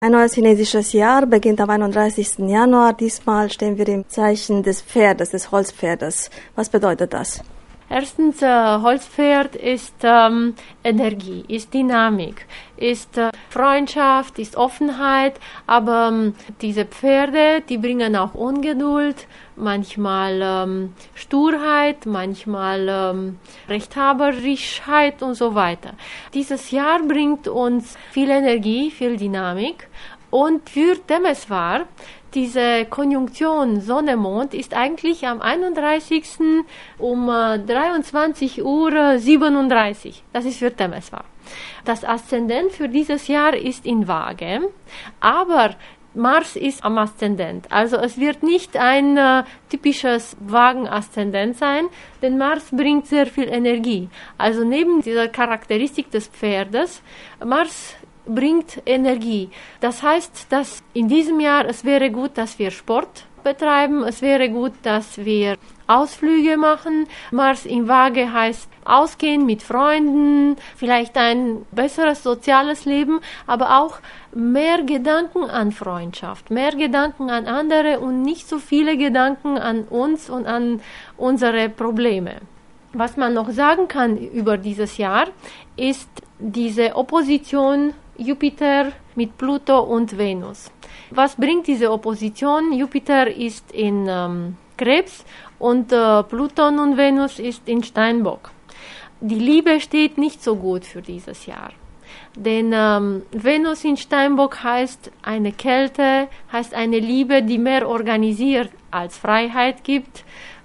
Ein neues chinesisches Jahr beginnt am 31. Januar. Diesmal stehen wir im Zeichen des Pferdes, des Holzpferdes. Was bedeutet das? Erstens, Holzpferd ist Energie, ist Dynamik, ist Freundschaft, ist Offenheit, aber diese Pferde, die bringen auch Ungeduld, manchmal Sturheit, manchmal Rechthaberischkeit und so weiter. Dieses Jahr bringt uns viel Energie, viel Dynamik und für Temeswar, diese Konjunktion Sonne-Mond ist eigentlich am 31. um 23:37 Uhr. Das ist für Temeswar. Das Aszendent für dieses Jahr ist in Waage, aber Mars ist am Aszendent. Also es wird nicht ein typisches Wagen-Aszendent sein, denn Mars bringt sehr viel Energie. Also neben dieser Charakteristik des Pferdes, Mars bringt Energie. Das heißt, dass in diesem Jahr es wäre gut, dass wir Sport betreiben, es wäre gut, dass wir Ausflüge machen. Mars in Waage heißt ausgehen mit Freunden, vielleicht ein besseres soziales Leben, aber auch mehr Gedanken an Freundschaft, mehr Gedanken an andere und nicht so viele Gedanken an uns und an unsere Probleme. Was man noch sagen kann über dieses Jahr, ist diese Opposition Jupiter mit Pluto und Venus. Was bringt diese Opposition? Jupiter ist in Krebs und Pluton und Venus ist in Steinbock. Die Liebe steht nicht so gut für dieses Jahr. Denn Venus in Steinbock heißt eine Kälte, heißt eine Liebe, die mehr organisiert als Freiheit gibt,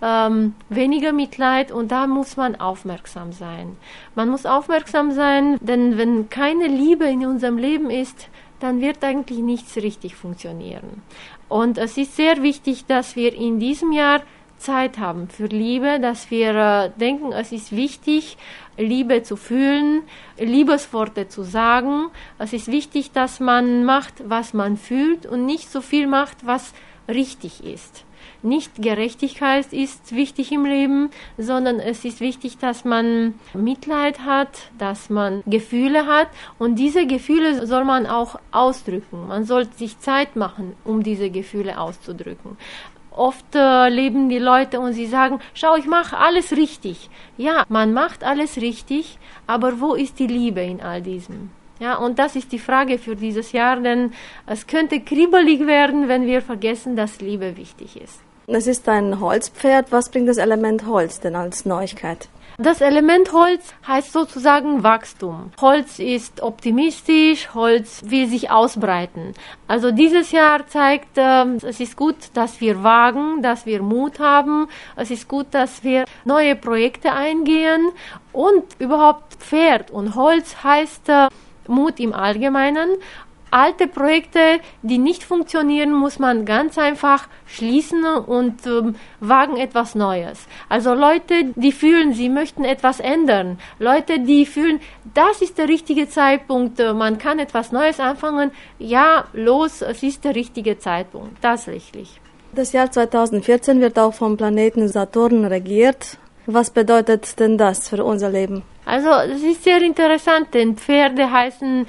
weniger Mitleid, und da muss man aufmerksam sein. Man muss aufmerksam sein, denn wenn keine Liebe in unserem Leben ist, dann wird eigentlich nichts richtig funktionieren. Und es ist sehr wichtig, dass wir in diesem Jahr Zeit haben für Liebe, dass wir denken, es ist wichtig, Liebe zu fühlen, Liebesworte zu sagen. Es ist wichtig, dass man macht, was man fühlt und nicht so viel macht, was richtig ist. Nicht Gerechtigkeit ist wichtig im Leben, sondern es ist wichtig, dass man Mitleid hat, dass man Gefühle hat, und diese Gefühle soll man auch ausdrücken. Man soll sich Zeit machen, um diese Gefühle auszudrücken. Oft leben die Leute und sie sagen, schau, ich mache alles richtig. Ja, man macht alles richtig, aber wo ist die Liebe in all diesem? Ja, und das ist die Frage für dieses Jahr, denn es könnte kribbelig werden, wenn wir vergessen, dass Liebe wichtig ist. Es ist ein Holzpferd. Was bringt das Element Holz denn als Neuigkeit? Das Element Holz heißt sozusagen Wachstum. Holz ist optimistisch, Holz will sich ausbreiten. Also dieses Jahr zeigt, es ist gut, dass wir wagen, dass wir Mut haben. Es ist gut, dass wir neue Projekte eingehen. Und überhaupt Pferd und Holz heißt Mut im Allgemeinen. Alte Projekte, die nicht funktionieren, muss man ganz einfach schließen und wagen etwas Neues. Also Leute, die fühlen, sie möchten etwas ändern. Leute, die fühlen, das ist der richtige Zeitpunkt, man kann etwas Neues anfangen. Ja, los, es ist der richtige Zeitpunkt, tatsächlich. Das Jahr 2014 wird auch vom Planeten Saturn regiert. Was bedeutet denn das für unser Leben? Also es ist sehr interessant, denn Pferde heißen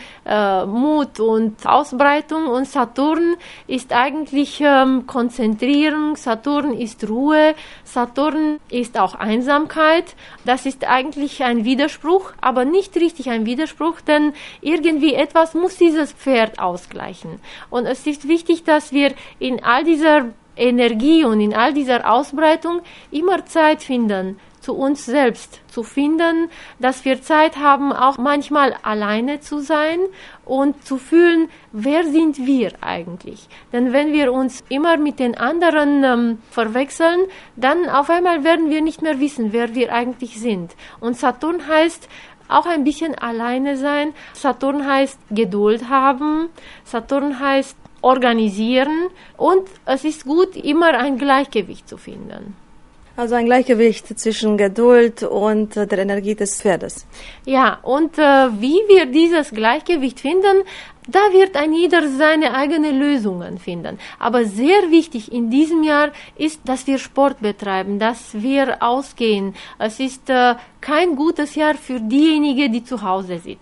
Mut und Ausbreitung, und Saturn ist eigentlich Konzentrierung, Saturn ist Ruhe, Saturn ist auch Einsamkeit. Das ist eigentlich ein Widerspruch, aber nicht richtig ein Widerspruch, denn irgendwie etwas muss dieses Pferd ausgleichen. Und es ist wichtig, dass wir in all dieser Energie und in all dieser Ausbreitung immer Zeit finden, zu uns selbst zu finden, dass wir Zeit haben, auch manchmal alleine zu sein und zu fühlen, wer sind wir eigentlich? Denn wenn wir uns immer mit den anderen verwechseln, dann auf einmal werden wir nicht mehr wissen, wer wir eigentlich sind. Und Saturn heißt auch ein bisschen alleine sein. Saturn heißt Geduld haben. Saturn heißt organisieren. Und es ist gut, immer ein Gleichgewicht zu finden. Also ein Gleichgewicht zwischen Geduld und der Energie des Pferdes. Ja, und wie wir dieses Gleichgewicht finden, da wird ein jeder seine eigenen Lösungen finden. Aber sehr wichtig in diesem Jahr ist, dass wir Sport betreiben, dass wir ausgehen. Es ist kein gutes Jahr für diejenigen, die zu Hause sitzen.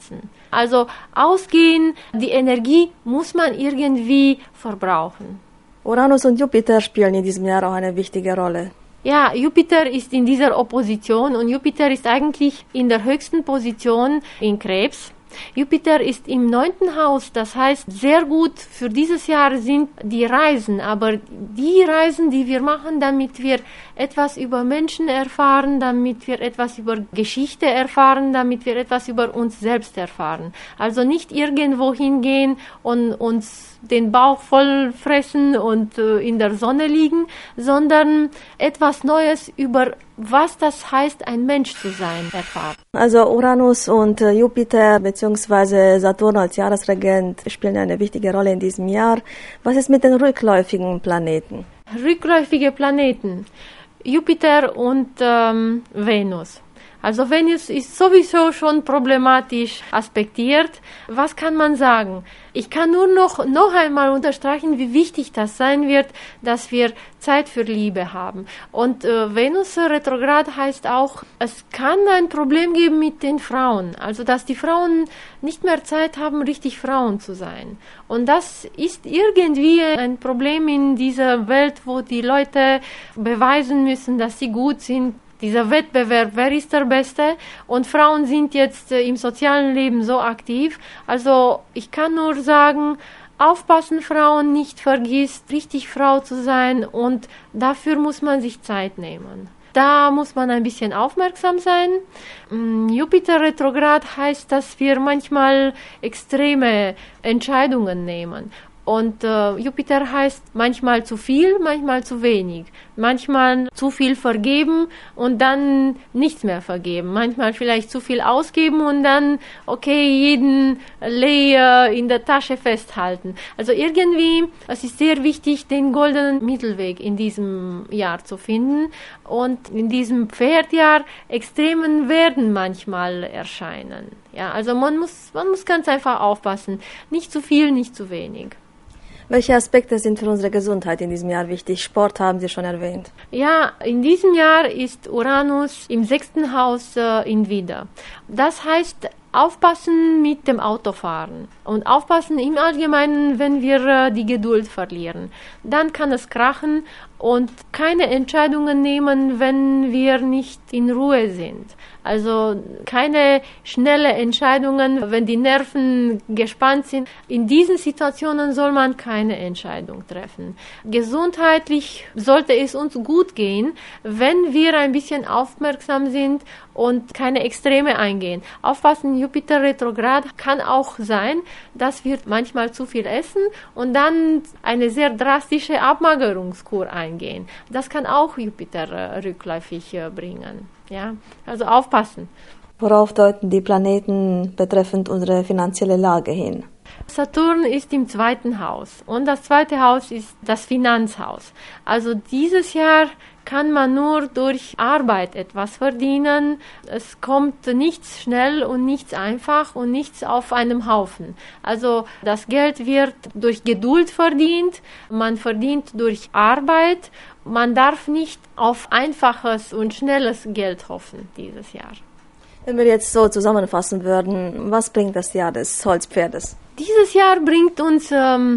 Also ausgehen, die Energie muss man irgendwie verbrauchen. Uranus und Jupiter spielen in diesem Jahr auch eine wichtige Rolle. Ja, Jupiter ist in dieser Opposition und Jupiter ist eigentlich in der höchsten Position in Krebs. Jupiter ist im 9. Haus, das heißt, sehr gut für dieses Jahr sind die Reisen, aber die Reisen, die wir machen, damit wir etwas über Menschen erfahren, damit wir etwas über Geschichte erfahren, damit wir etwas über uns selbst erfahren. Also nicht irgendwo hingehen und uns den Bauch voll fressen und in der Sonne liegen, sondern etwas Neues über was das heißt, ein Mensch zu sein, erfahren. Also Uranus und Jupiter bzw. Saturn als Jahresregent spielen eine wichtige Rolle in diesem Jahr. Was ist mit den rückläufigen Planeten? Rückläufige Planeten, Jupiter und Venus. Also Venus ist sowieso schon problematisch aspektiert. Was kann man sagen? Ich kann nur noch einmal unterstreichen, wie wichtig das sein wird, dass wir Zeit für Liebe haben. Und Venus retrograd heißt auch, es kann ein Problem geben mit den Frauen. Also dass die Frauen nicht mehr Zeit haben, richtig Frauen zu sein. Und das ist irgendwie ein Problem in dieser Welt, wo die Leute beweisen müssen, dass sie gut sind. Dieser Wettbewerb, wer ist der Beste? Und Frauen sind jetzt im sozialen Leben so aktiv. Also ich kann nur sagen, aufpassen, Frauen, nicht vergisst, richtig Frau zu sein und dafür muss man sich Zeit nehmen. Da muss man ein bisschen aufmerksam sein. Jupiter retrograd heißt, dass wir manchmal extreme Entscheidungen nehmen. Und Jupiter heißt manchmal zu viel, manchmal zu wenig. Manchmal zu viel vergeben und dann nichts mehr vergeben. Manchmal vielleicht zu viel ausgeben und dann, okay, jeden Lei in der Tasche festhalten. Also irgendwie, es ist sehr wichtig, den goldenen Mittelweg in diesem Jahr zu finden. Und in diesem Pferdjahr Extremen werden manchmal erscheinen. Ja, also man muss ganz einfach aufpassen. Nicht zu viel, nicht zu wenig. Welche Aspekte sind für unsere Gesundheit in diesem Jahr wichtig? Sport haben Sie schon erwähnt. Ja, in diesem Jahr ist Uranus im 6. Haus in Widder. Das heißt, aufpassen mit dem Autofahren und aufpassen im Allgemeinen, wenn wir die Geduld verlieren. Dann kann es krachen und keine Entscheidungen nehmen, wenn wir nicht in Ruhe sind. Also keine schnelle Entscheidungen, wenn die Nerven gespannt sind. In diesen Situationen soll man keine Entscheidung treffen. Gesundheitlich sollte es uns gut gehen, wenn wir ein bisschen aufmerksam sind und keine Extreme eingehen. Aufpassen, Jupiter retrograd kann auch sein, dass wir manchmal zu viel essen und dann eine sehr drastische Abmagerungskur eingehen. Das kann auch Jupiter rückläufig bringen. Ja, also aufpassen. Worauf deuten die Planeten betreffend unsere finanzielle Lage hin? Saturn ist im 2. Haus und das 2. Haus ist das Finanzhaus. Also dieses Jahr kann man nur durch Arbeit etwas verdienen. Es kommt nichts schnell und nichts einfach und nichts auf einem Haufen. Also das Geld wird durch Geduld verdient, man verdient durch Arbeit. Man darf nicht auf einfaches und schnelles Geld hoffen dieses Jahr. Wenn wir jetzt so zusammenfassen würden, was bringt das Jahr des Holzpferdes? Dieses Jahr bringt uns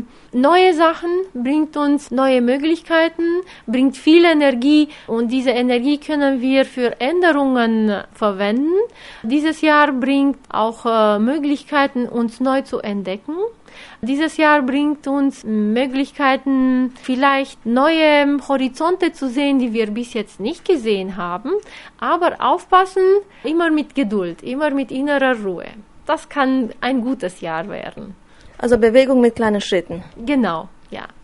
neue Sachen, bringt uns neue Möglichkeiten, bringt viel Energie und diese Energie können wir für Änderungen verwenden. Dieses Jahr bringt auch Möglichkeiten, uns neu zu entdecken. Dieses Jahr bringt uns Möglichkeiten, vielleicht neue Horizonte zu sehen, die wir bis jetzt nicht gesehen haben. Aber aufpassen, immer mit Geduld, immer mit innerer Ruhe. Das kann ein gutes Jahr werden. Also Bewegung mit kleinen Schritten. Genau, ja.